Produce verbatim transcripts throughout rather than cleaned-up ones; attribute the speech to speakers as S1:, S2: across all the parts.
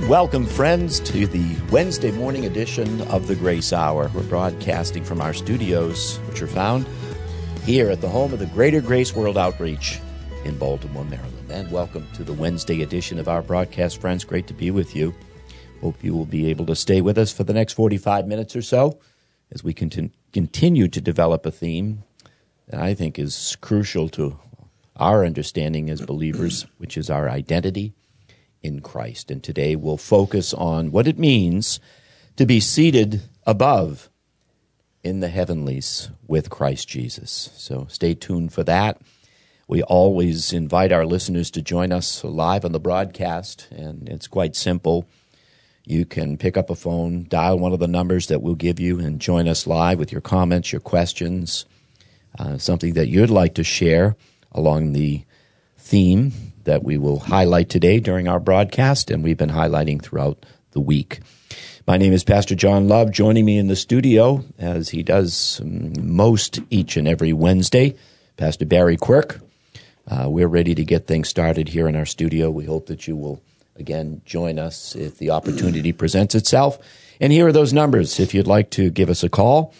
S1: Welcome, friends, to the Wednesday morning edition of the Grace Hour. We're broadcasting from our studios, which are found here at the home of the Greater Grace World Outreach in Baltimore, Maryland. And welcome to the Wednesday edition of our broadcast, friends. Great to be with you. Hope you will be able to stay with us for the next forty-five minutes or so as we continue continue to develop a theme that I think is crucial to our understanding as believers, which is our identity in Christ. And today we'll focus on what it means to be seated above in the heavenlies with Christ Jesus. So stay tuned for that. We always invite our listeners to join us live on the broadcast, and it's quite simple. You can pick up a phone, dial one of the numbers that we'll give you, and join us live with your comments, your questions, uh, something that you'd like to share along the theme that we will highlight today during our broadcast, and we've been highlighting throughout the week. My name is Pastor John Love. Joining me in the studio, as he does most each and every Wednesday, Pastor Barry Quirk. Uh, we're ready to get things started here in our studio. We hope that you will, again, join us if the opportunity presents itself. And here are those numbers if you'd like to give us a call.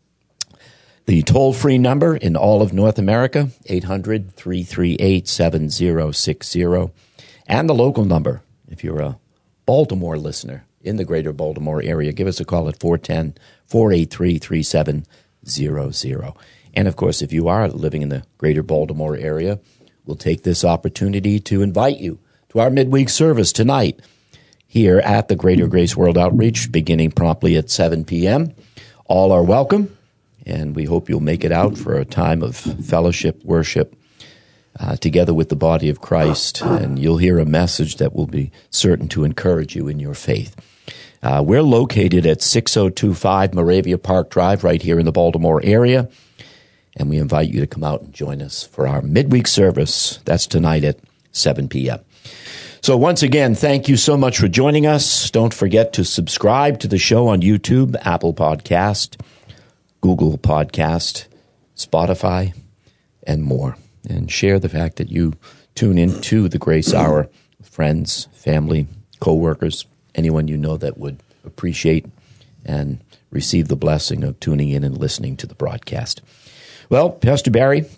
S1: The toll-free number in all of North America, eight hundred, three three eight, seven zero six zero. And the local number, if you're a Baltimore listener in the greater Baltimore area, give us a call at four one zero, four eight three, three seven zero zero. And, of course, if you are living in the greater Baltimore area, we'll take this opportunity to invite you to our midweek service tonight here at the Greater Grace World Outreach, beginning promptly at seven p.m. All are welcome. And we hope you'll make it out for a time of fellowship, worship, uh, together with the body of Christ. And you'll hear a message that will be certain to encourage you in your faith. Uh, we're located at six oh two five Moravia Park Drive right here in the Baltimore area. And we invite you to come out and join us for our midweek service. That's tonight at seven p.m. So once again, thank you so much for joining us. Don't forget to subscribe to the show on YouTube, Apple Podcast, Google Podcast, Spotify, and more. And share the fact that you tune into the Grace Hour with friends, family, co-workers, anyone you know that would appreciate and receive the blessing of tuning in and listening to the broadcast. Well, Pastor Barry,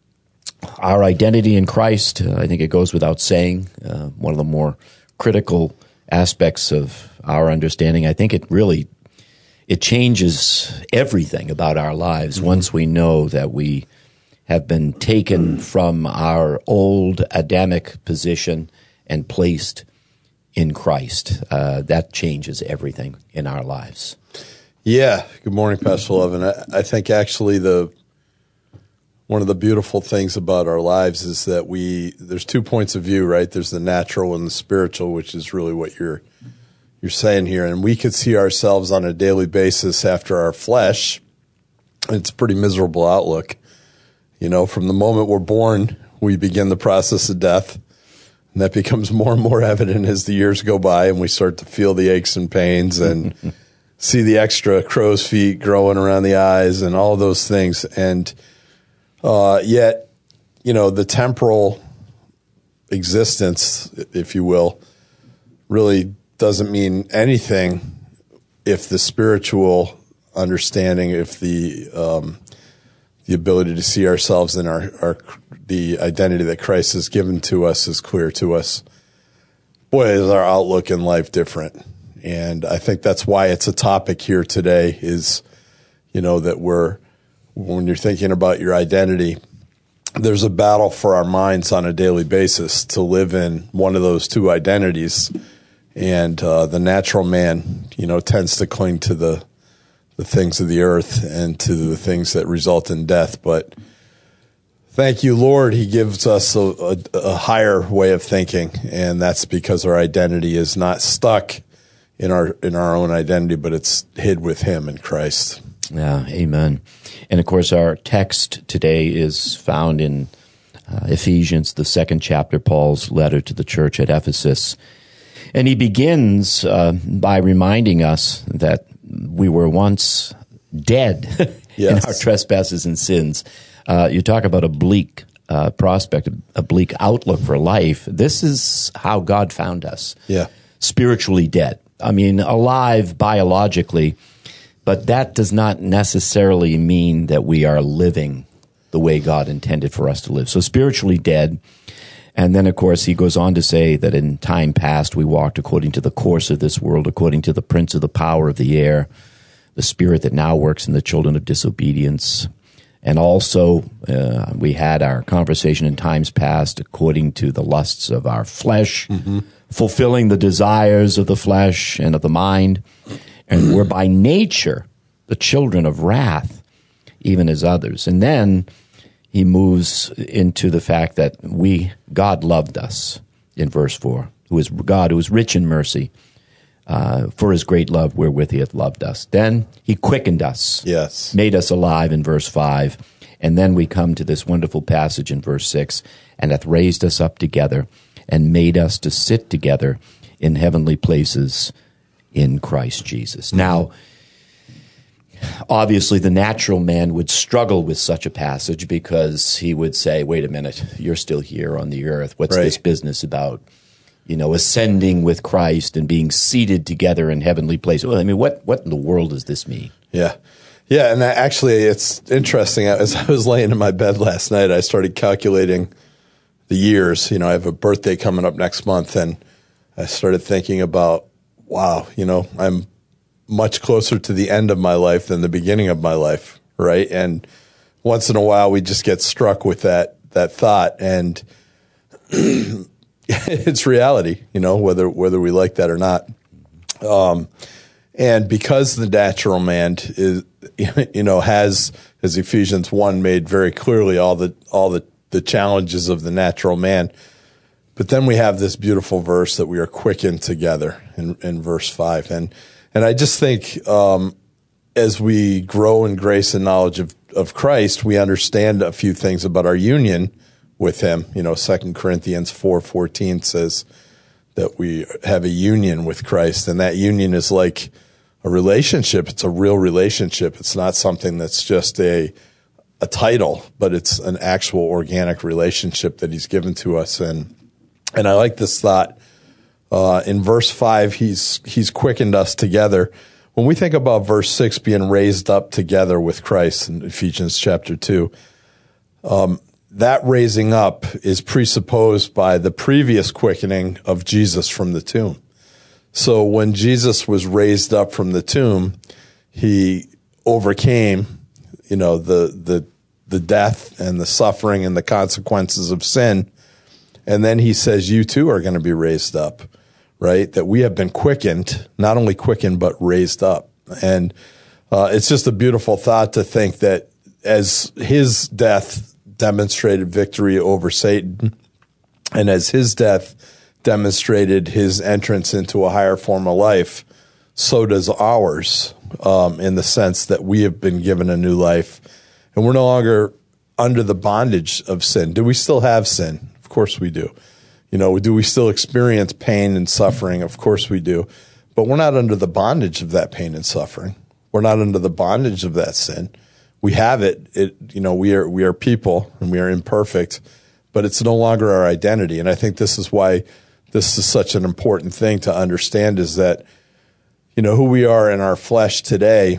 S1: our identity in Christ, uh, I think it goes without saying, uh, one of the more critical aspects of our understanding. I think it really It changes everything about our lives mm-hmm. once we know that we have been taken from our old Adamic position and placed in Christ. Uh, that changes everything in our lives.
S2: Yeah. Good morning, Pastor Love. And I, I think actually the one of the beautiful things about our lives is that we there's two points of view, right? There's the natural and the spiritual, which is really what you're You're saying here, and we could see ourselves on a daily basis after our flesh. It's a pretty miserable outlook. You know, from the moment we're born, we begin the process of death, and that becomes more and more evident as the years go by, and we start to feel the aches and pains and see the extra crow's feet growing around the eyes and all those things. And uh, yet, you know, the temporal existence, if you will, really doesn't mean anything if the spiritual understanding, if the um, the ability to see ourselves in our, our the identity that Christ has given to us is clear to us. Boy, is our outlook in life different. And I think that's why it's a topic here today is, you know, that we're, when you're thinking about your identity, there's a battle for our minds on a daily basis to live in one of those two identities. And uh, the natural man, you know, tends to cling to the the things of the earth and to the things that result in death. But thank you, Lord, he gives us a, a, a higher way of thinking, and that's because our identity is not stuck in our in our own identity, but it's hid with him in Christ.
S1: Yeah, amen. And, of course, our text today is found in uh, Ephesians, the second chapter, Paul's letter to the church at Ephesus. And he begins uh, by reminding us that we were once dead yes. in our trespasses and sins. Uh, you talk about a bleak uh, prospect, a bleak outlook for life. This is how God found us.
S2: Yeah.
S1: spiritually dead. I mean, alive biologically, but that does not necessarily mean that we are living the way God intended for us to live. So spiritually dead. And then, of course, he goes on to say that in time past we walked according to the course of this world, according to the prince of the power of the air, the spirit that now works in the children of disobedience. And also, uh, we had our conversation in times past according to the lusts of our flesh, mm-hmm. fulfilling the desires of the flesh and of the mind. And we're by nature the children of wrath, even as others. And then he moves into the fact that we, God loved us in verse four, who is God, who is rich in mercy, uh, for his great love wherewith he hath loved us. Then he quickened us,
S2: yes,
S1: made us alive in verse five. And then we come to this wonderful passage in verse six, and hath raised us up together and made us to sit together in heavenly places in Christ Jesus. Now, obviously, the natural man would struggle with such a passage because he would say, wait a minute, you're still here on the earth. What's
S2: right.
S1: this business about, you know, ascending with Christ and being seated together in heavenly places? Well, I mean, what, what in the world does this mean?
S2: Yeah. Yeah, and actually, it's interesting. As I was laying in my bed last night, I started calculating the years. You know, I have a birthday coming up next month, and I started thinking about, wow, you know, I'm much closer to the end of my life than the beginning of my life, right? And once in a while, we just get struck with that that thought, and it's reality, you know, whether whether we like that or not. Um, and because the natural man is, you know, has, as Ephesians one made very clearly, all the all the the challenges of the natural man. But then we have this beautiful verse that we are quickened together in, in verse five, and and I just think um, as we grow in grace and knowledge of, of Christ, we understand a few things about our union with him. You know, Second Corinthians four fourteen says that we have a union with Christ, and that union is like a relationship. It's a real relationship. It's not something that's just a a title, but it's an actual organic relationship that he's given to us. And and I like this thought. Uh, in verse five, he's he's quickened us together. When we think about verse six being raised up together with Christ in Ephesians chapter two, um, that raising up is presupposed by the previous quickening of Jesus from the tomb. So when Jesus was raised up from the tomb, he overcame, you know, the the the death and the suffering and the consequences of sin. And then he says, you too are going to be raised up, right? That we have been quickened, not only quickened, but raised up. And uh, it's just a beautiful thought to think that as his death demonstrated victory over Satan, and as his death demonstrated his entrance into a higher form of life, so does ours, um, in the sense that we have been given a new life. And we're no longer under the bondage of sin. Do we still have sin? Of course we do. You know, do we still experience pain and suffering? Of course we do. But we're not under the bondage of that pain and suffering. We're not under the bondage of that sin. We have it. It, you know, we are we are people and we are imperfect, but it's no longer our identity. And I think this is why this is such an important thing to understand, is that, you know, who we are in our flesh today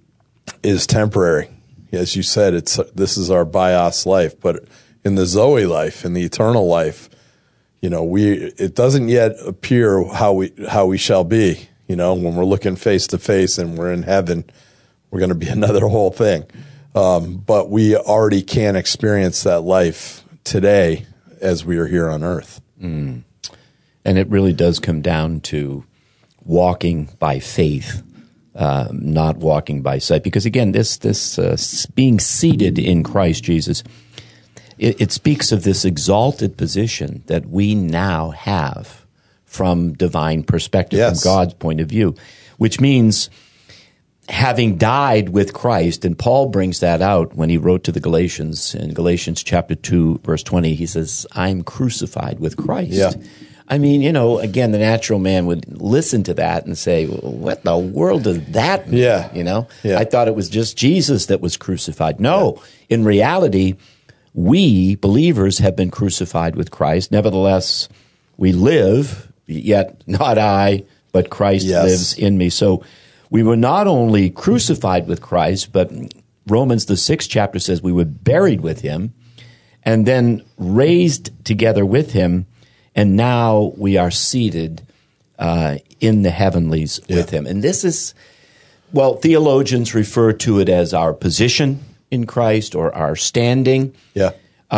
S2: is temporary. As you said, it's this is our bios life, but in the Zoe life, in the eternal life, you know, we it doesn't yet appear how we how we shall be. You know, when we're looking face to face and we're in heaven, we're going to be another whole thing. Um, but we already can experience that life today as we are here on earth.
S1: Mm. And it really does come down to walking by faith, uh, not walking by sight. Because again, this this uh, being seated in Christ Jesus, it, it speaks of this exalted position that we now have from divine perspective,
S2: yes.
S1: from God's point of view, which means having died with Christ, and Paul brings that out when he wrote to the Galatians in Galatians chapter two, verse twenty, he says, I'm crucified with Christ.
S2: Yeah.
S1: I mean, you know, again, the natural man would listen to that and say, what the world does that mean?
S2: Yeah.
S1: You know,
S2: yeah.
S1: I thought it was just Jesus that was crucified. No, yeah. In reality, we believers have been crucified with Christ. Nevertheless, we live Yet not I, but Christ
S2: Yes.
S1: lives in me. So we were not only crucified with Christ, but Romans, the sixth chapter says we were buried with him and then raised together with him, and now we are seated uh, in the heavenlies
S2: Yeah.
S1: with him. And this is, well, theologians refer to it as our position in Christ or our standing.
S2: Yeah.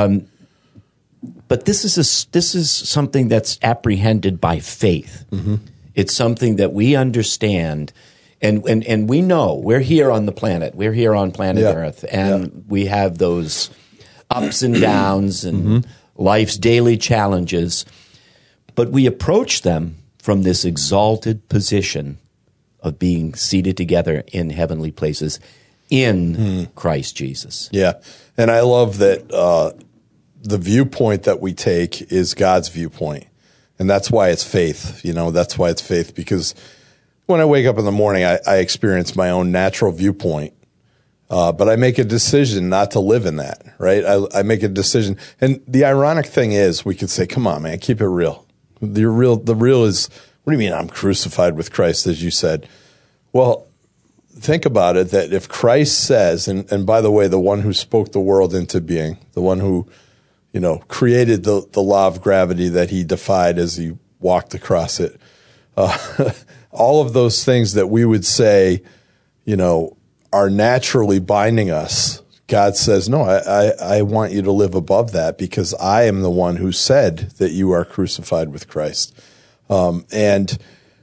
S1: But this is a, this is something that's apprehended by faith. Mm-hmm. It's something that we understand, and, and and we know we're here on the planet. We're here on planet
S2: Yeah.
S1: Earth, and
S2: Yeah.
S1: we have those ups and downs and
S2: Mm-hmm.
S1: life's daily challenges. But we approach them from this exalted position of being seated together in heavenly places in
S2: Hmm.
S1: Christ Jesus.
S2: Yeah. And I love that uh, the viewpoint that we take is God's viewpoint. And that's why it's faith. You know, that's why it's faith. Because when I wake up in the morning, I, I experience my own natural viewpoint. Uh, but I make a decision not to live in that, right? I, I make a decision. And the ironic thing is, we could say, come on, man, keep it real. The real, the real is, what do you mean I'm crucified with Christ, as you said? Well, think about it, that if Christ says, and, and by the way, the one who spoke the world into being, the one who, you know, created the, the law of gravity that he defied as he walked across it, uh, all of those things that we would say, you know, are naturally binding us, God says, no, I, I, I want you to live above that because I am the one who said that you are crucified with Christ. Um, and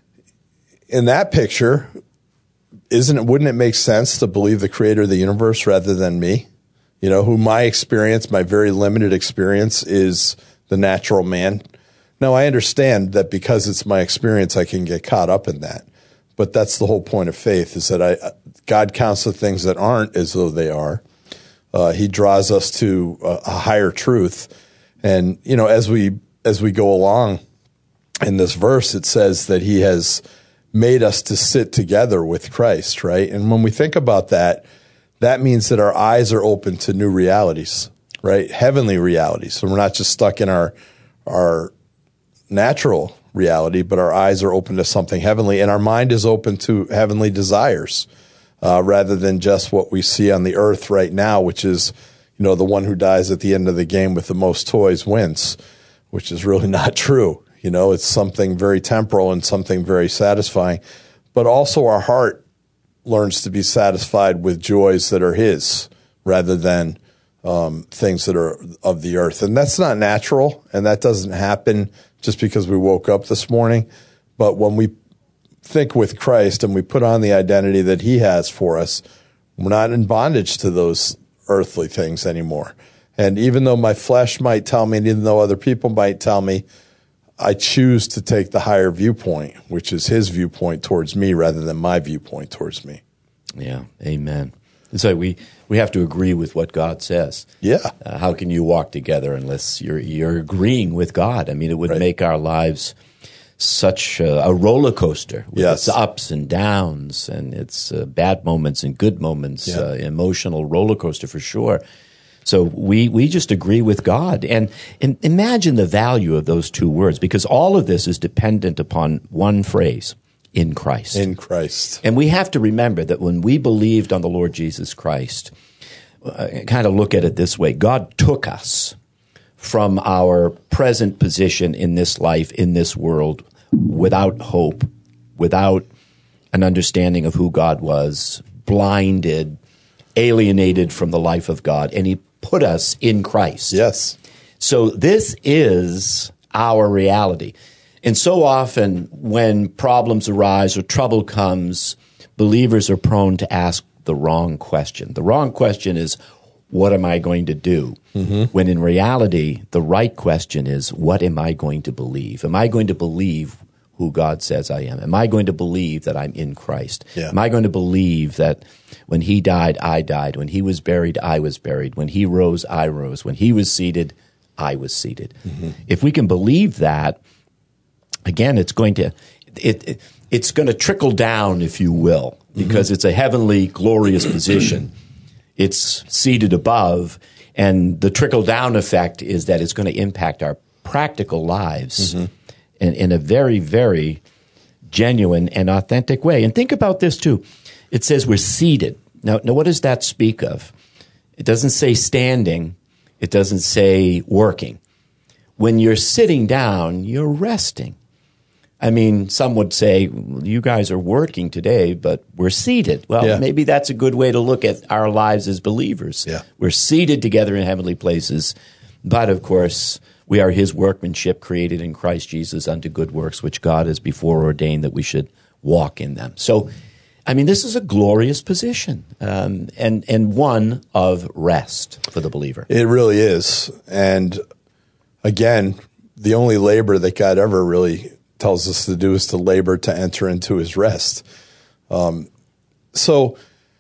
S2: in that picture, isn't it, wouldn't it make sense to believe the creator of the universe rather than me? You know, who my experience, my very limited experience is the natural man. Now, I understand that because it's my experience, I can get caught up in that. But that's the whole point of faith, is that I, God counts the things that aren't as though they are. Uh, he draws us to a, a higher truth. And, you know, as we, as we go along in this verse, it says that he has made us to sit together with Christ, right? And when we think about that, that means that our eyes are open to new realities, right? Heavenly realities. So we're not just stuck in our, our natural reality, but our eyes are open to something heavenly, and our mind is open to heavenly desires, uh, rather than just what we see on the earth right now, which is, you know, the one who dies at the end of the game with the most toys wins, which is really not true. You know, it's something very temporal and something very satisfying, but also our heart learns to be satisfied with joys that are his rather than um, things that are of the earth. And that's not natural, and that doesn't happen just because we woke up this morning. But when we think with Christ and we put on the identity that he has for us, we're not in bondage to those earthly things anymore. And even though my flesh might tell me, and even though other people might tell me, I choose to take the higher viewpoint, which is his viewpoint towards me rather than my viewpoint towards me.
S1: Yeah, amen. So we, we have to agree with what God says.
S2: Yeah.
S1: Uh, how can you walk together unless you're you're agreeing with God? I mean, it would
S2: Right.
S1: make our lives such a, a roller coaster with
S2: Yes.
S1: its ups and downs, and its uh, bad moments and good moments,
S2: Yeah.
S1: uh, emotional roller coaster for sure. So we we just agree with God, and, and imagine the value of those two words, because all of this is dependent upon one phrase: in Christ.
S2: In Christ.
S1: And we have to remember that when we believed on the Lord Jesus Christ, uh, kind of look at it this way: God took us from our present position in this life, in this world, without hope, without an understanding of who God was, blinded, alienated from the life of God, and he put us in Christ.
S2: Yes.
S1: So this is our reality. And so often when problems arise or trouble comes, believers are prone to ask the wrong question. The wrong question is, what am I going to do? Mm-hmm. When in reality, the right question is, what am I going to believe? Am I going to believe who God says I am? Am I going to believe that I'm in Christ?
S2: Yeah.
S1: Am I going to believe that when he died, I died? When he was buried, I was buried. When he rose, I rose. When he was seated, I was seated. Mm-hmm. If we can believe that, again, it's going to it, it it's going to trickle down, if you will, because mm-hmm. it's a heavenly, glorious position. It's seated above, and the trickle down effect is that it's going to impact our practical lives. Mm-hmm. in, in a very, very genuine and authentic way. And think about this too. It says we're seated. Now, now what does that speak of? It doesn't say standing. It doesn't say working. When you're sitting down, you're resting. I mean, some would say, you guys are working today, but we're seated. Well, yeah. maybe that's a good way to look at our lives as believers.
S2: Yeah.
S1: We're seated together in heavenly places, but of course, we are his workmanship created in Christ Jesus unto good works, which God has before ordained that we should walk in them. So, I mean, this is a glorious position um, and, and one of rest for the believer.
S2: It really is. And again, the only labor that God ever really tells us to do is to labor to enter into his rest. Um, so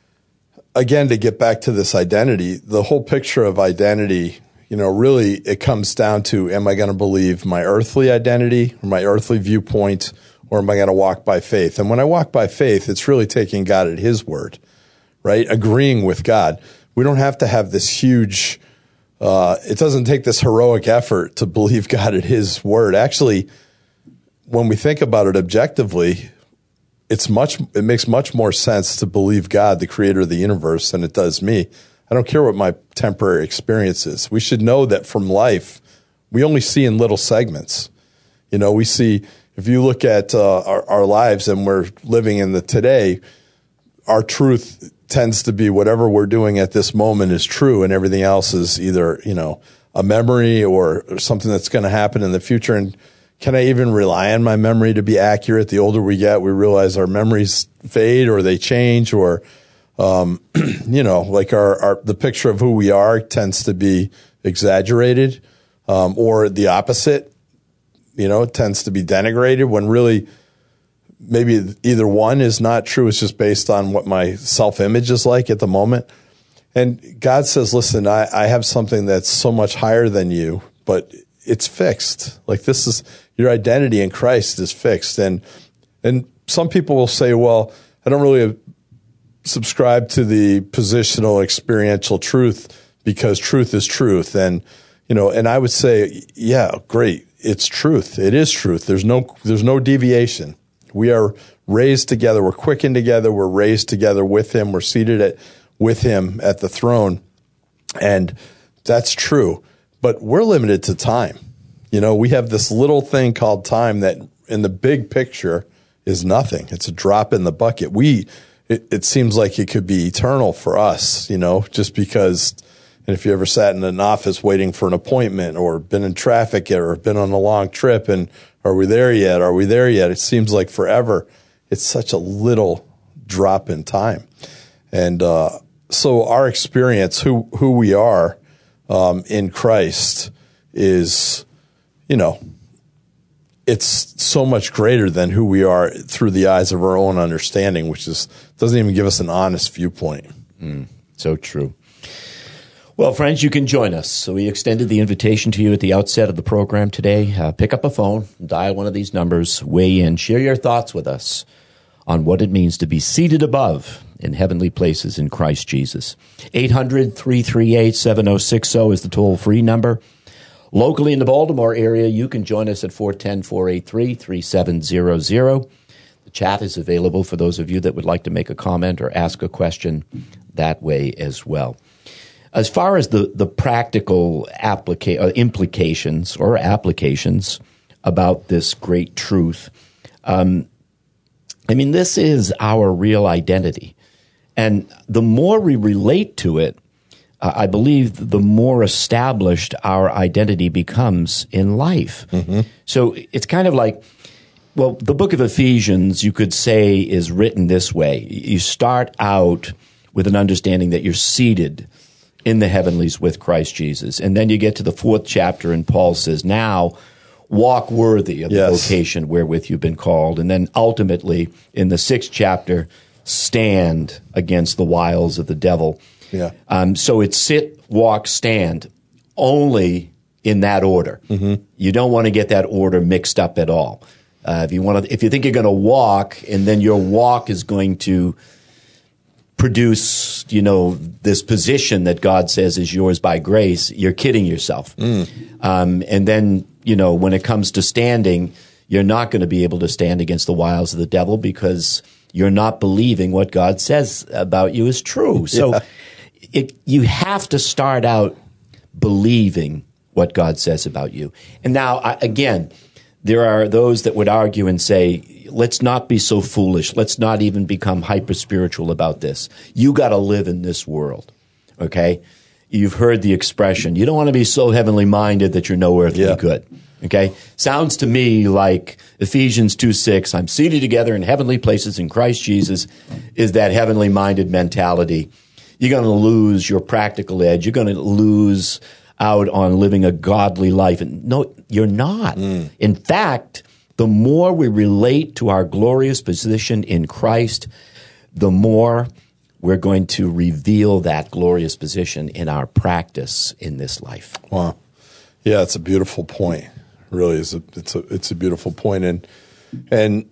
S2: again, to get back to this identity, the whole picture of identity, you know, really it comes down to, am I going to believe my earthly identity, or my earthly viewpoint, or am I going to walk by faith? And when I walk by faith, it's really taking God at his word, right? Agreeing with God. We don't have to have this huge, uh, it doesn't take this heroic effort to believe God at his word. Actually, when we think about it objectively, it's much, it makes much more sense to believe God, the creator of the universe, than it does me. I don't care what my temporary experience is. We should know that from life, we only see in little segments. You know, we see, if you look at uh, our, our lives and we're living in the today, our truth tends to be whatever we're doing at this moment is true, and everything else is either, you know, a memory or, or something that's going to happen in the future. And can I even rely on my memory to be accurate? The older we get, we realize our memories fade or they change, or, um, you know, like our, our, the picture of who we are tends to be exaggerated, um, or the opposite, you know, it tends to be denigrated, when really maybe either one is not true. It's just based on what my self-image is like at the moment. And God says, listen, I, I have something that's so much higher than you, but it's fixed. Like, this is, your identity in Christ is fixed. And, and some people will say, well, I don't really subscribe to the positional experiential truth because truth is truth. And, you know, and I would say, yeah, great. It's truth. It is truth. There's no, there's no deviation. We are raised together. We're quickened together. We're raised together with him. We're seated at, with him at the throne. And that's true. But we're limited to time. You know, we have this little thing called time that in the big picture is nothing. It's a drop in the bucket. We, it, it seems like it could be eternal for us, you know, just because, and if you ever sat in an office waiting for an appointment, or been in traffic, or been on a long trip, and are we there yet? Are we there yet? It seems like forever. It's such a little drop in time. And uh, so our experience, who, who we are, Um, in Christ is, you know, it's so much greater than who we are through the eyes of our own understanding, which is doesn't even give us an honest viewpoint.
S1: Mm, so true. Well, friends, you can join us. So we extended the invitation to you at the outset of the program today. Uh, pick up a phone, dial one of these numbers, weigh in, share your thoughts with us on what it means to be seated above in heavenly places in Christ Jesus. eight hundred, three three eight, seven oh six oh is the toll-free number. Locally in the Baltimore area, you can join us at four one zero, four eight three, three seven zero zero. The chat is available for those of you that would like to make a comment or ask a question that way as well. As far as the, the practical applica- uh, implications or applications about this great truth, um, I mean, this is our real identity. And the more we relate to it, uh, I believe the more established our identity becomes in life. Mm-hmm. So it's kind of like, well, the book of Ephesians, you could say, is written this way. You start out with an understanding that you're seated in the heavenlies with Christ Jesus. And then you get to the fourth chapter, and Paul says, now walk worthy of yes. the vocation wherewith you've been called. And then ultimately, in the sixth chapter, stand against the wiles of the devil.
S2: Yeah.
S1: Um, so it's sit, walk, stand, only in that order. Mm-hmm. You don't want to get that order mixed up at all. Uh, if you want to, if you think you're going to walk, and then your walk is going to produce, you know, this position that God says is yours by grace, you're kidding yourself. Mm. Um, and then, you know, when it comes to standing, you're not going to be able to stand against the wiles of the devil because you're not believing what God says about you is true. So
S2: Yeah.
S1: it, you have to start out believing what God says about you. And now, I, again, there are those that would argue and say, let's not be so foolish. Let's not even become hyper-spiritual about this. You got to live in this world, okay? You've heard the expression, you don't want to be so heavenly minded that you're no earthly
S2: Yeah.
S1: good, okay? Sounds to me like Ephesians two six, I'm seated together in heavenly places in Christ Jesus, is that heavenly minded mentality. You're going to lose your practical edge. You're going to lose out on living a godly life. And no, you're not. Mm. In fact, the more we relate to our glorious position in Christ, the more we're going to reveal that glorious position in our practice in this life.
S2: Wow. Yeah, it's a beautiful point. It really is. A, it's a it's a beautiful point. And and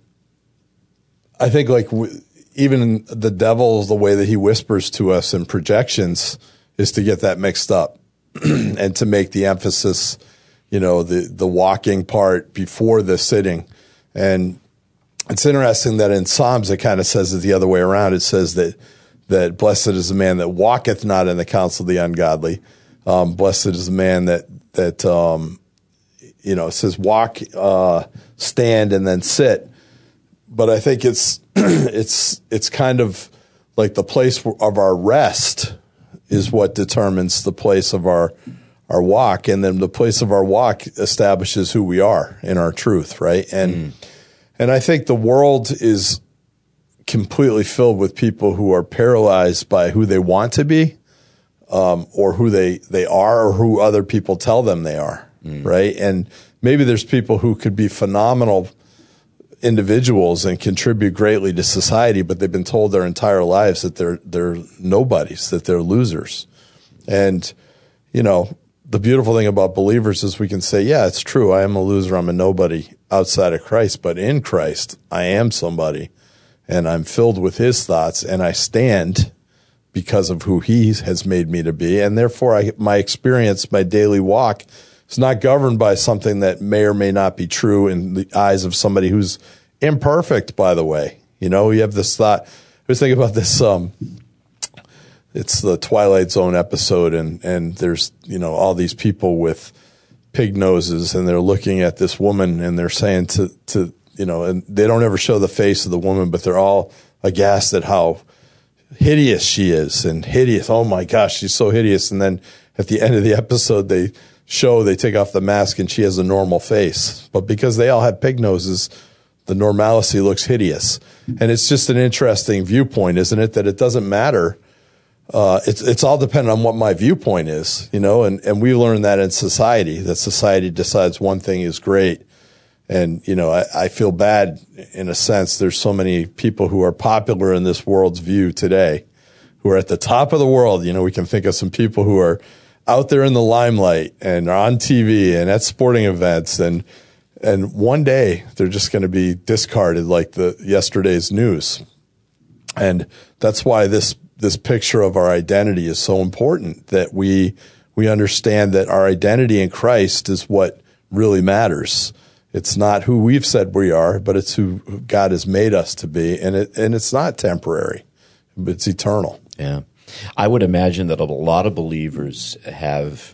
S2: I think like w- even the devil, the way that he whispers to us in projections is to get that mixed up and to make the emphasis, you know, the, the walking part before the sitting. And it's interesting that in Psalms, it kind of says it the other way around. It says that, that blessed is the man that walketh not in the counsel of the ungodly. Um, blessed is the man that, that, um, you know, it says walk, uh, stand and then sit. But I think it's, it's, it's kind of like the place of our rest is what determines the place of our, our walk. And then the place of our walk establishes who we are in our truth. Right. And, mm. and I think the world is completely filled with people who are paralyzed by who they want to be, um, or who they, they are, or who other people tell them they are. Mm. Right. And maybe there's people who could be phenomenal individuals and contribute greatly to society, but they've been told their entire lives that they're they're nobodies, that they're losers. And, you know, the beautiful thing about believers is we can say, yeah, it's true. I am a loser. I'm a nobody outside of Christ, but in Christ, I am somebody and I'm filled with his thoughts and I stand because of who he has made me to be. And therefore I, my experience, my daily walk is not governed by something that may or may not be true in the eyes of somebody who's imperfect, by the way. You know, you have this thought. I was thinking about this, um, it's the Twilight Zone episode, and, and there's, you know, all these people with pig noses, and they're looking at this woman, and they're saying to, to, you know, and they don't ever show the face of the woman, but they're all aghast at how hideous she is, and hideous. Oh my gosh, she's so hideous. And then at the end of the episode, they show, they take off the mask, and she has a normal face. But because they all have pig noses, the normalcy looks hideous. And it's just an interesting viewpoint, isn't it? That it doesn't matter. Uh, it's, it's all dependent on what my viewpoint is, you know, and, and we learn that in society, that society decides one thing is great. And, you know, I, I feel bad in a sense. There's so many people who are popular in this world's view today who are at the top of the world. You know, we can think of some people who are out there in the limelight and are on T V and at sporting events, and and one day they're just going to be discarded like the yesterday's news. And that's why this this picture of our identity is so important, that we we understand that our identity in Christ is what really matters. It's not who we've said we are, but it's who God has made us to be, and it and it's not temporary, it's eternal.
S1: Yeah. I would imagine that a lot of believers have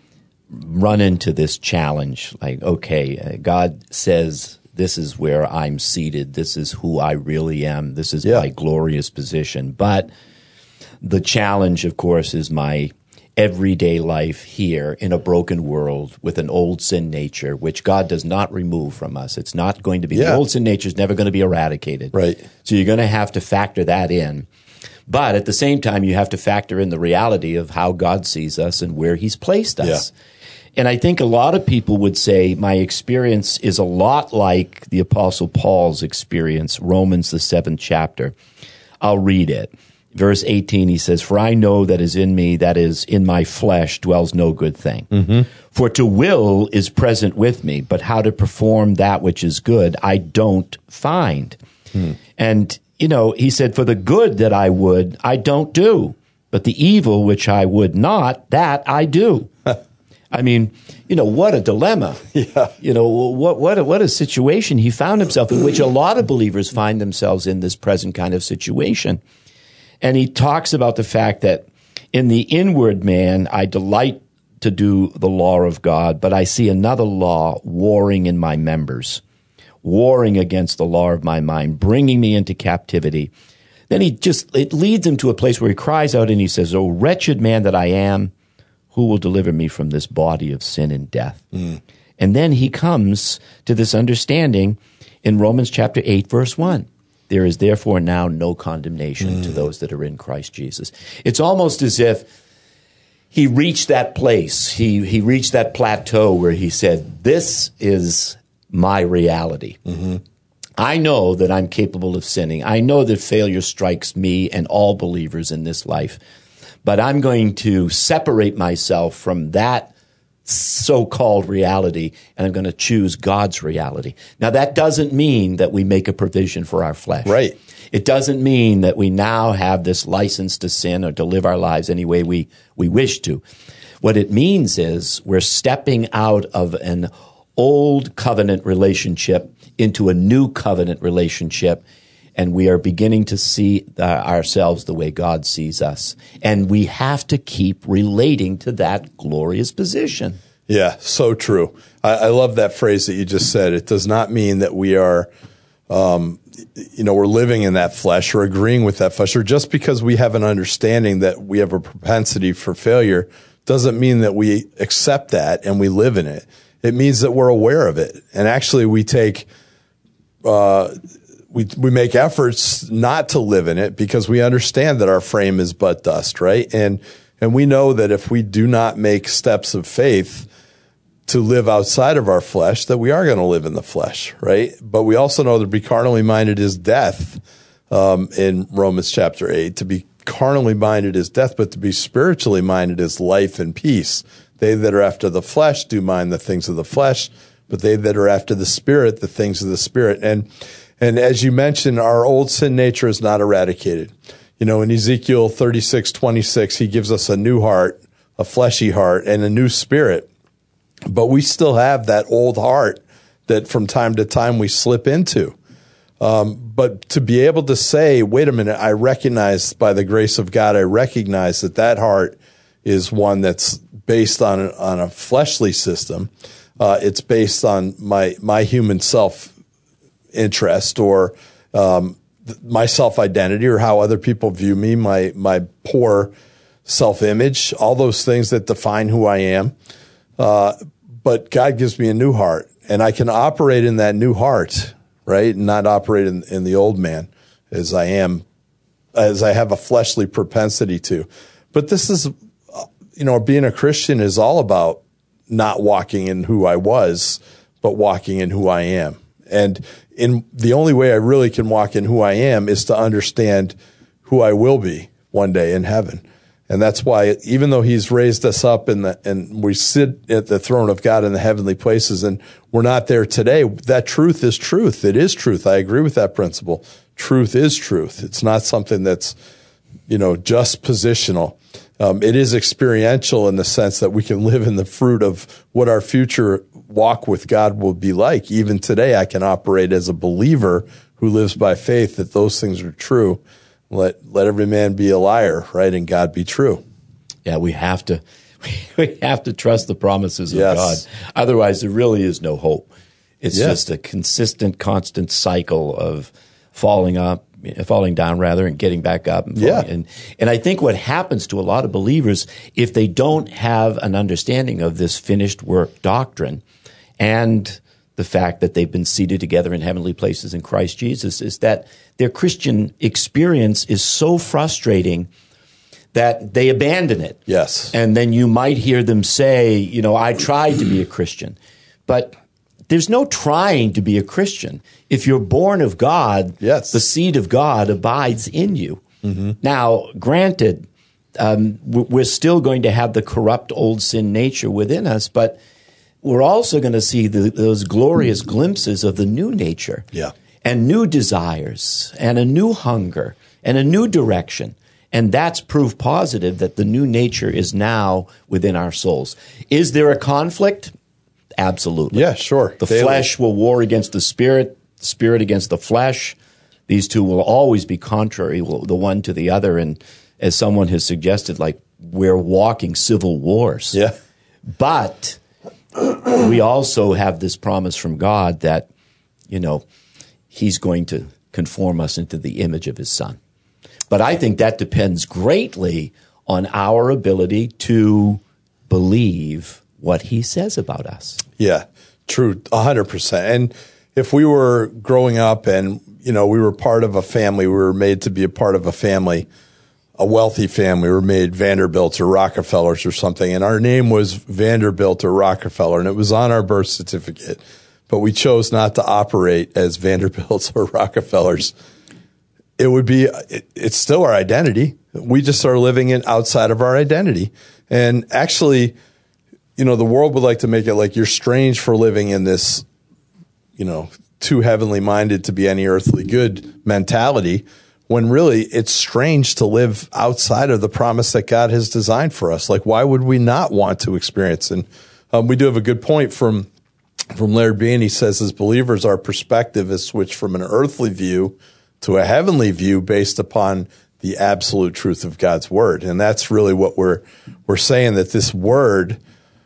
S1: run into this challenge, like, okay, God says this is where I'm seated, this is who I really am, this is yeah. my glorious position. But the challenge, of course, is my everyday life here in a broken world with an old sin nature, which God does not remove from us. It's not going to be, yeah. the old sin nature is never going to be eradicated.
S2: Right.
S1: So you're going to have to factor that in. But at the same time, you have to factor in the reality of how God sees us and where he's placed us. Yeah. And I think a lot of people would say my experience is a lot like the Apostle Paul's experience, Romans, the seventh chapter. I'll read it. Verse eighteen, he says, "For I know that is in me, that is in my flesh, dwells no good thing. Mm-hmm. For to will is present with me, but how to perform that which is good I don't find." Mm. And, you know, he said, "For the good that I would, I don't do, but the evil which I would not, that I do." I mean, you know, what a dilemma.
S2: Yeah.
S1: You know, what what a, what a situation he found himself in, which a lot of believers find themselves in this present kind of situation. And he talks about the fact that in the inward man, I delight to do the law of God, but I see another law warring in my members, warring against the law of my mind, bringing me into captivity. Then he just, it leads him to a place where he cries out and he says, "Oh, wretched man that I am, who will deliver me from this body of sin and death?" Mm. And then he comes to this understanding in Romans chapter eight, verse one. There is therefore now no condemnation mm. to those that are in Christ Jesus. It's almost as if he reached that place. He, he reached that plateau where he said, this is my reality. Mm-hmm. I know that I'm capable of sinning. I know that failure strikes me and all believers in this life. But I'm going to separate myself from that so-called reality, and I'm going to choose God's reality. Now, that doesn't mean that we make a provision for our flesh.
S2: Right.
S1: It doesn't mean that we now have this license to sin or to live our lives any way we, we wish to. What it means is we're stepping out of an old covenant relationship into a new covenant relationship, and we are beginning to see uh, ourselves the way God sees us. And we have to keep relating to that glorious position.
S2: Yeah, so true. I, I love that phrase that you just said. It does not mean that we are, um, you know, we're living in that flesh or agreeing with that flesh, or just because we have an understanding that we have a propensity for failure doesn't mean that we accept that and we live in it. It means that we're aware of it. And actually we take, uh, We we make efforts not to live in it because we understand that our frame is but dust, right? And and we know that if we do not make steps of faith to live outside of our flesh, that we are going to live in the flesh, right? But we also know that to be carnally minded is death, um, in Romans chapter eight. To be carnally minded is death, but to be spiritually minded is life and peace. They that are after the flesh do mind the things of the flesh, but they that are after the Spirit, the things of the Spirit. And And as you mentioned, our old sin nature is not eradicated. You know, in Ezekiel thirty-six twenty-six, he gives us a new heart, a fleshy heart, and a new spirit. But we still have that old heart that from time to time we slip into. Um, but to be able to say, wait a minute, I recognize by the grace of God, I recognize that that heart is one that's based on, on a fleshly system. Uh, it's based on my, my human self interest or um, my self-identity or how other people view me, my my poor self-image, all those things that define who I am. Uh, but God gives me a new heart, and I can operate in that new heart, right, and not operate in, in the old man as I am, as I have a fleshly propensity to. But this is, you know, being a Christian is all about not walking in who I was, but walking in who I am. And in the only way I really can walk in who I am is to understand who I will be one day in heaven. And that's why, even though he's raised us up in the, and we sit at the throne of God in the heavenly places, and we're not there today, that truth is truth. It is truth. I agree with that principle. Truth is truth. It's not something that's, you know, just positional. Um, it is experiential in the sense that we can live in the fruit of what our future walk with God will be like. Even today, I can operate as a believer who lives by faith that those things are true. Let let every man be a liar, right, and God be true.
S1: Yeah, we have to we have to trust the promises of
S2: yes.
S1: God. Otherwise, there really is no hope. It's
S2: yeah.
S1: just a consistent, constant cycle of falling up, falling down rather, and getting back up. And,
S2: yeah.
S1: and and I think what happens to a lot of believers, if they don't have an understanding of this finished work doctrine and the fact that they've been seated together in heavenly places in Christ Jesus, is that their Christian experience is so frustrating that they abandon it.
S2: Yes.
S1: And then you might hear them say, you know, I tried to be a Christian. But there's no trying to be a Christian. If you're born of God,
S2: yes.
S1: the seed of God abides in you.
S2: Mm-hmm.
S1: Now, granted, um, we're still going to have the corrupt old sin nature within us, but we're also going to see the, those glorious glimpses of the new nature
S2: yeah.
S1: and new desires and a new hunger and a new direction. And that's proof positive that the new nature is now within our souls. Is there a conflict? Absolutely.
S2: Yeah, sure.
S1: The
S2: Daily.
S1: flesh will war against the spirit, the spirit against the flesh. These two will always be contrary, the one to the other. And as someone has suggested, like we're walking civil wars.
S2: Yeah.
S1: But we also have this promise from God that, you know, he's going to conform us into the image of his son. But I think that depends greatly on our ability to believe what he says about us.
S2: Yeah, true, one hundred percent. And if we were growing up and, you know, we were part of a family, we were made to be a part of a family, a wealthy family, we were made Vanderbilts or Rockefellers or something, and our name was Vanderbilt or Rockefeller, and it was on our birth certificate, but we chose not to operate as Vanderbilts or Rockefellers. It would be, it, it's still our identity. We just are living in outside of our identity. And actually, you know, the world would like to make it like you're strange for living in this, you know, too heavenly minded to be any earthly good mentality, when really it's strange to live outside of the promise that God has designed for us. Like, why would we not want to experience? And um, we do have a good point from, from Laird Bean. He says, as believers, our perspective is switched from an earthly view to a heavenly view based upon the absolute truth of God's word. And that's really what we're, we're saying, that this word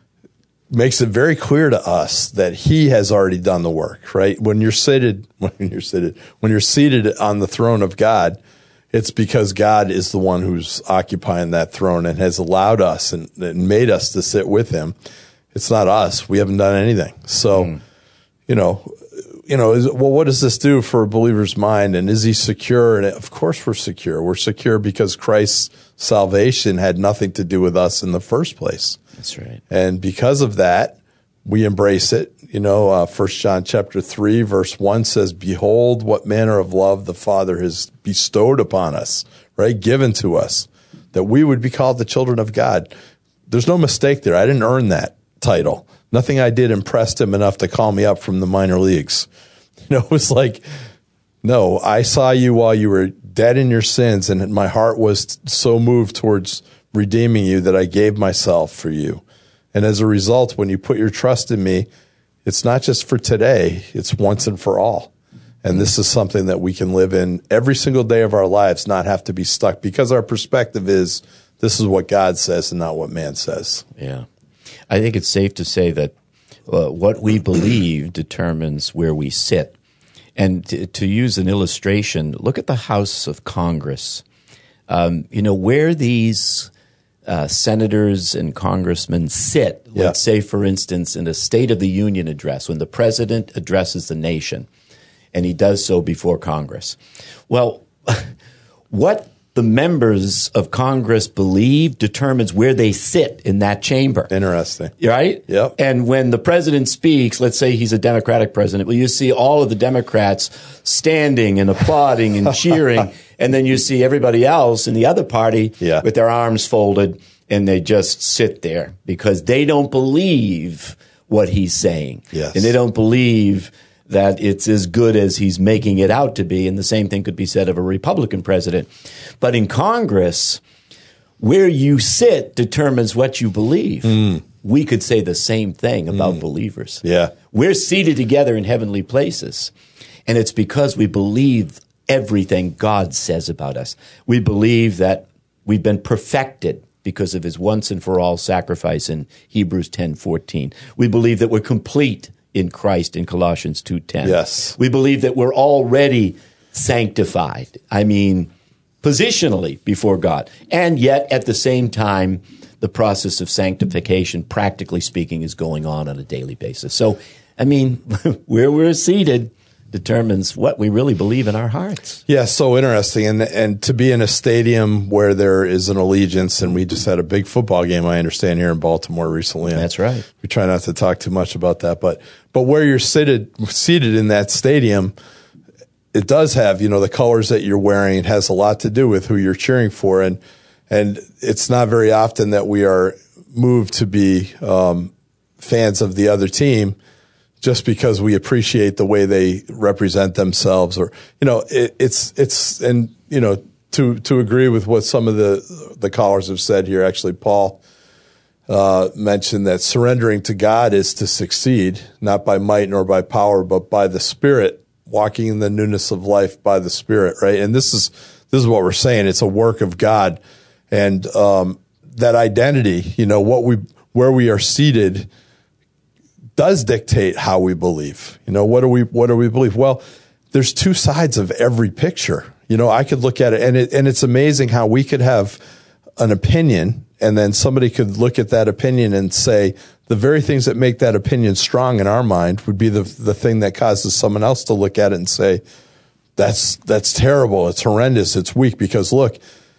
S2: makes it very clear to us that he has already done the work, right? When you're seated, when you're seated, when you're seated on the throne of God, it's because God is the one who's occupying that throne and has allowed us and, and made us to sit with him. It's not us. We haven't done anything. So, mm. you know, you know, is, well, what does this do for a believer's mind? And is he secure? And of course we're secure. We're secure because Christ's salvation had nothing to do with us in the first place.
S1: That's right.
S2: And because of that, we embrace it. You know, uh, First John chapter three, verse one says, behold, what manner of love the Father has bestowed upon us, right? Given to us, that we would be called the children of God. There's no mistake there. I didn't earn that title. Nothing I did impressed him enough to call me up from the minor leagues. You know, it was like, no, I saw you while you were dead in your sins, and my heart was so moved towards redeeming you that I gave myself for you. And as a result, when you put your trust in me, it's not just for today, it's once and for all. And this is something that we can live in every single day of our lives, not have to be stuck, because our perspective is this is what God says and not what man says.
S1: Yeah. I think it's safe to say that uh, what we believe determines where we sit. And to, to use an illustration, look at the House of Congress. Um, you know, where these uh, senators and congressmen sit,
S2: yeah.
S1: let's say, for instance, in a State of the Union address, when the president addresses the nation, and he does so before Congress. Well, what the members of Congress believe determines where they sit in that chamber.
S2: Interesting.
S1: Right?
S2: Yep.
S1: And when the president speaks, let's say he's a Democratic president, well, you see all of the Democrats standing and applauding and cheering, and then you see everybody else in the other party
S2: yeah.
S1: with their arms folded, and they just sit there because they don't believe what he's saying.
S2: Yes.
S1: And they don't believe that it's as good as he's making it out to be. And the same thing could be said of a Republican president. But in Congress, where you sit determines what you believe. Mm. We could say the same thing about mm. believers.
S2: Yeah.
S1: We're seated together in heavenly places. And it's because we believe everything God says about us. We believe that we've been perfected because of his once and for all sacrifice in Hebrews ten fourteen. We believe that we're complete in Christ in Colossians two ten.
S2: Yes.
S1: We believe that we're already sanctified. I mean, positionally before God. And yet, at the same time, the process of sanctification, practically speaking, is going on on a daily basis. So, I mean, where we're seated determines what we really believe in our hearts.
S2: Yeah, so interesting. And and to be in a stadium where there is an allegiance, and we just had a big football game, I understand, here in Baltimore recently.
S1: That's right.
S2: We try not to talk too much about that. But but where you're seated, seated in that stadium, it does have, you know, the colors that you're wearing. It has a lot to do with who you're cheering for. And and it's not very often that we are moved to be um, fans of the other team just because we appreciate the way they represent themselves, or, you know, it, it's, it's, and, you know, to to agree with what some of the the callers have said here. Actually, Paul uh, mentioned that surrendering to God is to succeed, not by might nor by power, but by the Spirit, walking in the newness of life by the Spirit. Right, and this is this is what we're saying. It's a work of God, and um, that identity, you know, what we where we are seated, does dictate how we believe. You know, what do we what do we believe? Well, there's two sides of every picture. You know, I could look at it, and it and it's amazing how we could have an opinion, and then somebody could look at that opinion and say the very things that make that opinion strong in our mind would be the the thing that causes someone else to look at it and say, that's that's terrible, it's horrendous, it's weak. Because look,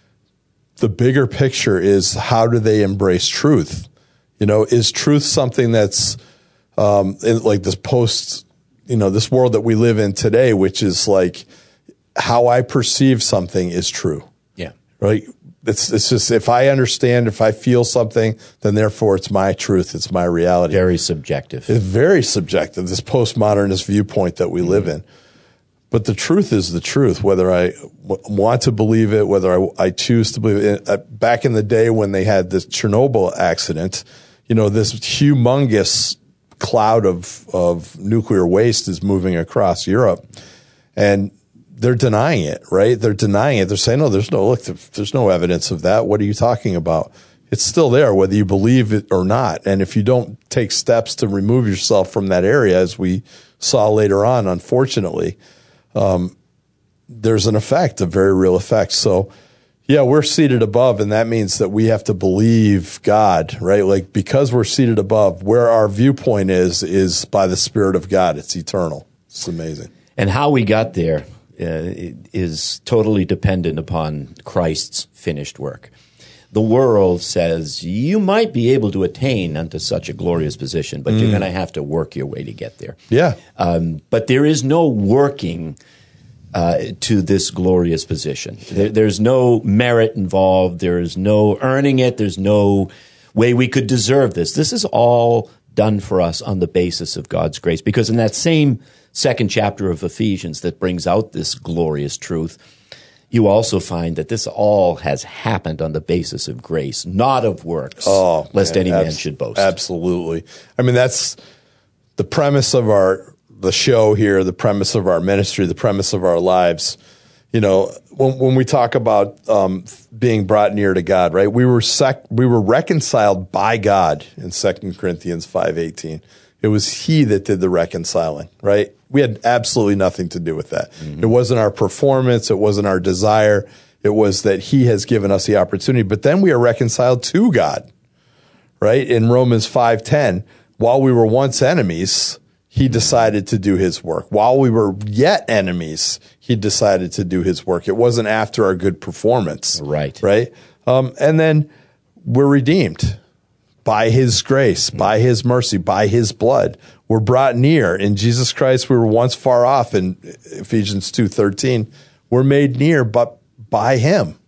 S2: the bigger picture is, how do they embrace truth? You know, is truth something that's um, in, like this post, you know, this world that we live in today, which is like how I perceive something is true.
S1: Yeah.
S2: Right. It's it's just, if I understand, if I feel something, then therefore it's my truth. It's my reality.
S1: Very subjective.
S2: It's very subjective, this postmodernist viewpoint that we mm-hmm. live in. But the truth is the truth, whether I w- want to believe it, whether I, I choose to believe it. Uh, back in the day when they had this Chernobyl accident, you know, this humongous cloud of, of nuclear waste is moving across Europe, and they're denying it, right? They're denying it. They're saying, no, there's no, look, there's no evidence of that. What are you talking about? It's still there, whether you believe it or not. And if you don't take steps to remove yourself from that area, as we saw later on, unfortunately, Um, there's an effect, a very real effect. So, yeah, we're seated above, and that means that we have to believe God, right? Like, because we're seated above, where our viewpoint is, is by the Spirit of God. It's eternal. It's amazing.
S1: And how we got there uh, is totally dependent upon Christ's finished work. The world says you might be able to attain unto such a glorious position, but mm. you're going to have to work your way to get there.
S2: Yeah.
S1: Um, but there is no working uh, to this glorious position. There, there's no merit involved. There's no earning it. There's no way we could deserve this. This is all done for us on the basis of God's grace. Because in that same second chapter of Ephesians that brings out this glorious truth, you also find that this all has happened on the basis of grace, not of works,
S2: oh,
S1: lest
S2: man,
S1: any
S2: abs-
S1: man should boast.
S2: Absolutely. I mean, that's the premise of our the show here, the premise of our ministry, the premise of our lives. You know, when, when we talk about um, being brought near to God, right? We were sec- we were reconciled by God in Second Corinthians five eighteen. It was He that did the reconciling, right? We had absolutely nothing to do with that. Mm-hmm. It wasn't our performance. It wasn't our desire. It was that He has given us the opportunity. But then we are reconciled to God, right? In Romans five ten, while we were once enemies, He decided to do His work. While we were yet enemies, He decided to do His work. It wasn't after our good performance.
S1: Right.
S2: Right? Um, and then we're redeemed by His grace, by His mercy, by His blood. We're brought near. In Jesus Christ, we were once far off. In Ephesians two thirteen, we're made near, but by Him.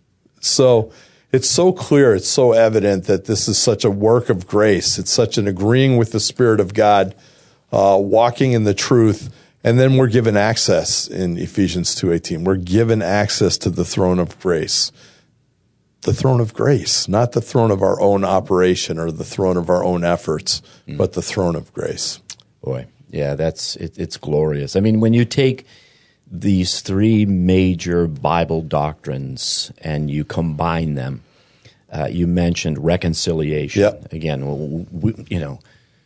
S2: So it's so clear, it's so evident that this is such a work of grace. It's such an agreeing with the Spirit of God, uh, walking in the truth. And then we're given access in Ephesians two eighteen. We're given access to the throne of grace. The throne of grace, not the throne of our own operation or the throne of our own efforts, mm. but the throne of grace.
S1: Boy, yeah, that's it, it's glorious. I mean, when you take these three major Bible doctrines and you combine them, uh, you mentioned reconciliation.
S2: Yep.
S1: Again, we, you know,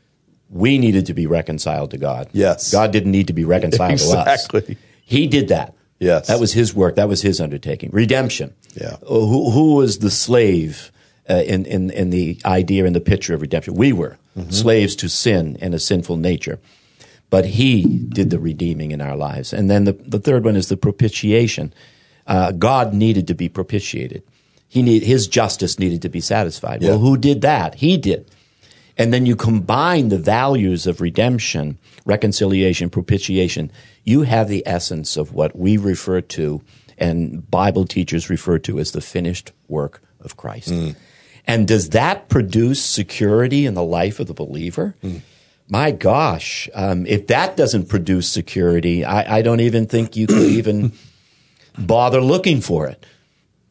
S1: we needed to be reconciled to God.
S2: Yes.
S1: God didn't need to be reconciled
S2: exactly.
S1: to us. Exactly. He did that.
S2: Yes.
S1: That was His work. That was His undertaking. Redemption.
S2: Yeah.
S1: Who, who was the slave uh, in, in, in the idea and the picture of redemption? We were mm-hmm. slaves to sin and a sinful nature. But He did the redeeming in our lives. And then the, the third one is the propitiation. Uh, God needed to be propitiated. He need, His justice needed to be satisfied.
S2: Yeah.
S1: Well, who did that? He did. And then you combine the values of redemption, reconciliation, propitiation. You have the essence of what we refer to and Bible teachers refer to as the finished work of Christ. Mm. And does that produce security in the life of the believer? Mm. My gosh, um, if that doesn't produce security, I, I don't even think you could even bother looking for it.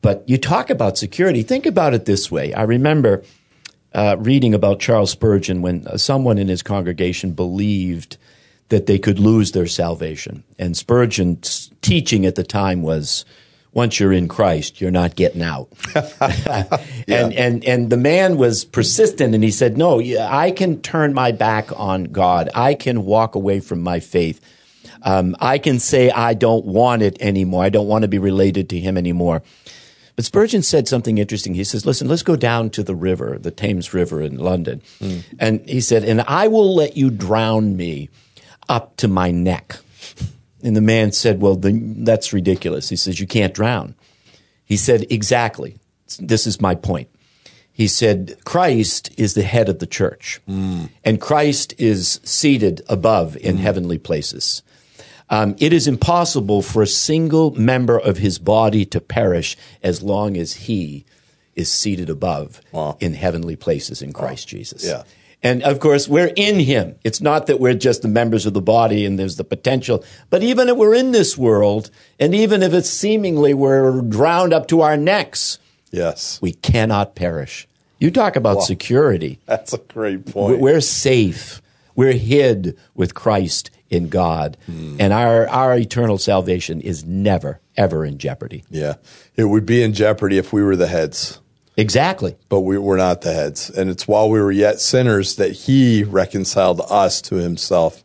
S1: But you talk about security. Think about it this way. I remember uh, reading about Charles Spurgeon when uh, someone in his congregation believed that they could lose their salvation. And Spurgeon's teaching at the time was, once you're in Christ, you're not getting out. yeah. And and and the man was persistent, and he said, no, I can turn my back on God. I can walk away from my faith. Um, I can say I don't want it anymore. I don't want to be related to him anymore. But Spurgeon said something interesting. He says, listen, let's go down to the river, the Thames River in London. Mm. And he said, and I will let you drown me up to my neck. And the man said, well, the, that's ridiculous. He says, you can't drown. He said, exactly. This is my point. He said, Christ is the head of the church. Mm. And Christ is seated above in mm. heavenly places. Um, it is impossible for a single member of his body to perish as long as he is seated above wow. in heavenly places in Christ wow. Jesus.
S2: Yeah.
S1: And, of course, we're in him. It's not that we're just the members of the body and there's the potential. But even if we're in this world, and even if it's seemingly we're drowned up to our necks,
S2: yes,
S1: we cannot perish. You talk about wow. security.
S2: That's a great point.
S1: We're safe. We're hid with Christ in God. Hmm. And our, our eternal salvation is never, ever in jeopardy.
S2: Yeah. It would be in jeopardy if we were the heads.
S1: Exactly.
S2: But we were not the heads. And it's while we were yet sinners that he reconciled us to himself.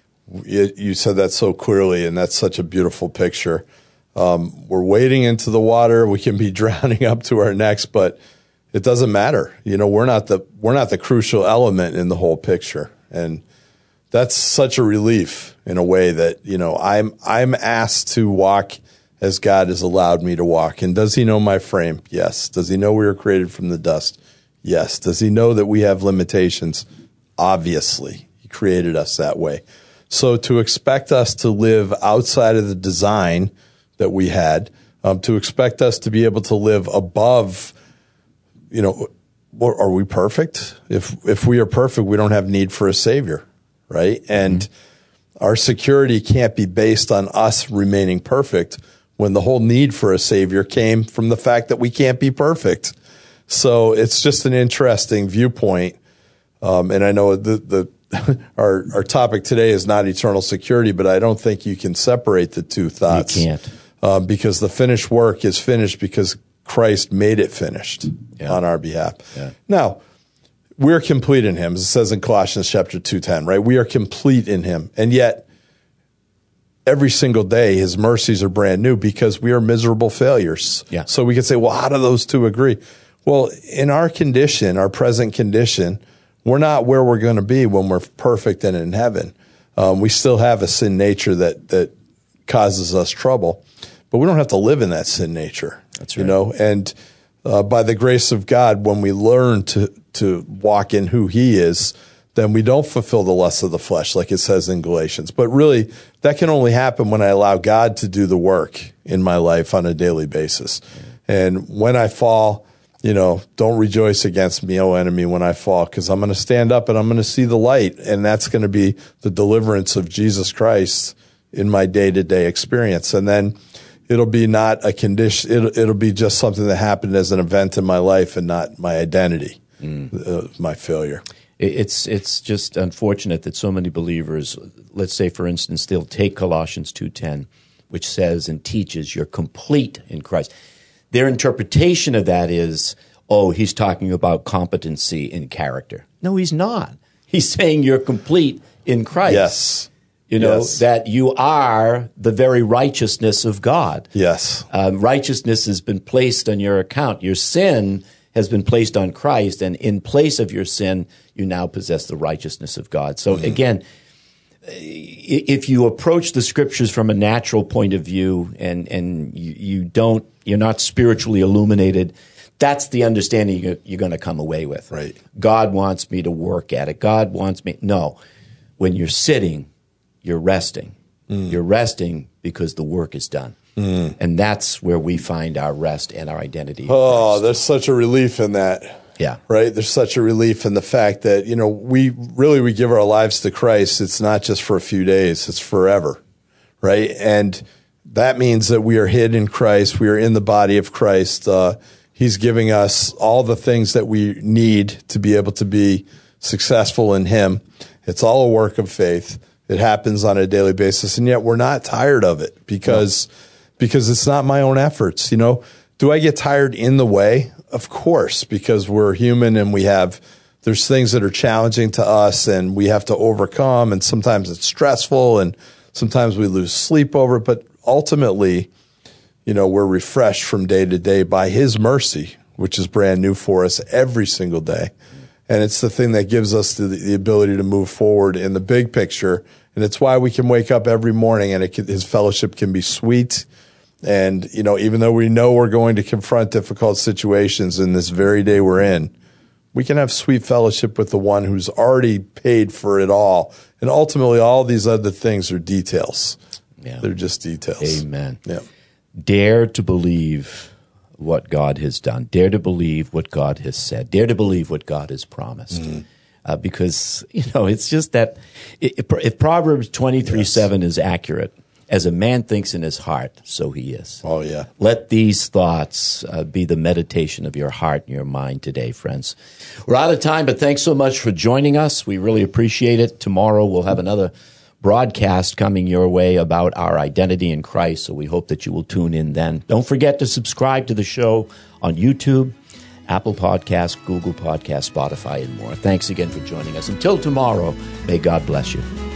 S2: You, you said that so clearly, and that's such a beautiful picture. Um, we're wading into the water. We can be drowning up to our necks, but it doesn't matter. You know, we're not the we're not the crucial element in the whole picture. And that's such a relief in a way that, you know, I'm I'm asked to walk as God has allowed me to walk. And does he know my frame? Yes. Does he know we were created from the dust? Yes. Does he know that we have limitations? Obviously. He created us that way. So to expect us to live outside of the design that we had, um, to expect us to be able to live above, you know, are we perfect? If if we are perfect, we don't have need for a savior, right? And mm-hmm. our security can't be based on us remaining perfect, when the whole need for a savior came from the fact that we can't be perfect. So it's just an interesting viewpoint. Um, and I know the, the our our topic today is not eternal security, but I don't think you can separate the two thoughts.
S1: You can't.
S2: Um, because the finished work is finished because Christ made it finished yeah. on our behalf.
S1: Yeah.
S2: Now, we're complete in him, as it says in Colossians chapter two ten, right? We are complete in him. And yet, every single day, his mercies are brand new because we are miserable failures.
S1: Yeah.
S2: So we can say, well, how do those two agree? Well, in our condition, our present condition, we're not where we're going to be when we're perfect and in heaven. Um, we still have a sin nature that that causes us trouble, but we don't have to live in that sin nature.
S1: That's right.
S2: You know, and uh, by the grace of God, when we learn to to walk in who he is, then we don't fulfill the lusts of the flesh, like it says in Galatians. But really, that can only happen when I allow God to do the work in my life on a daily basis. And when I fall, you know, don't rejoice against me, O enemy, when I fall, because I'm going to stand up and I'm going to see the light. And that's going to be the deliverance of Jesus Christ in my day-to-day experience. And then it'll be not a condition. It'll, it'll be just something that happened as an event in my life and not my identity, mm. uh, my failure.
S1: It's it's just unfortunate that so many believers, let's say, for instance, they'll take Colossians two ten, which says and teaches you're complete in Christ. Their interpretation of that is, oh, he's talking about competency in character. No, he's not. He's saying you're complete in Christ.
S2: Yes.
S1: You know,
S2: yes.
S1: that you are the very righteousness of God.
S2: Yes.
S1: Um, righteousness has been placed on your account. Your sin has been placed on Christ, and in place of your sin, you now possess the righteousness of God. So mm-hmm. again, if you approach the scriptures from a natural point of view and, and you, you don't, you're not spiritually illuminated, that's the understanding you're, you're going to come away with.
S2: Right.
S1: God wants me to work at it. God wants me. No. When you're sitting, you're resting. Mm. You're resting because the work is done. Mm. And that's where we find our rest and our identity.
S2: Oh, there's such a relief in that.
S1: Yeah.
S2: Right? There's such a relief in the fact that, you know, we really, we give our lives to Christ. It's not just for a few days. It's forever. Right? And that means that we are hid in Christ. We are in the body of Christ. Uh, he's giving us all the things that we need to be able to be successful in him. It's all a work of faith. It happens on a daily basis, and yet we're not tired of it because, no. because it's not my own efforts. You know, do I get tired in the way? Of course, because we're human and we have, there's things that are challenging to us and we have to overcome, and sometimes it's stressful and sometimes we lose sleep over it, but ultimately, you know, we're refreshed from day to day by his mercy, which is brand new for us every single day. And it's the thing that gives us the, the ability to move forward in the big picture. And it's why we can wake up every morning and it can, his fellowship can be sweet. And, you know, even though we know we're going to confront difficult situations in this very day we're in, we can have sweet fellowship with the one who's already paid for it all. And ultimately, all these other things are details. Yeah. They're just details.
S1: Amen.
S2: Yeah.
S1: Dare to believe what God has done. Dare to believe what God has said. Dare to believe what God has promised. Mm-hmm. Uh, because, you know, it's just that if, if Proverbs twenty-three seven yes. is accurate, as a man thinks in his heart, so he is.
S2: Oh, yeah.
S1: Let these thoughts uh, be the meditation of your heart and your mind today, friends. We're out of time, but thanks so much for joining us. We really appreciate it. Tomorrow we'll have another broadcast coming your way about our identity in Christ, so we hope that you will tune in then. Don't forget to subscribe to the show on YouTube, Apple Podcasts, Google Podcasts, Spotify, and more. Thanks again for joining us. Until tomorrow, may God bless you.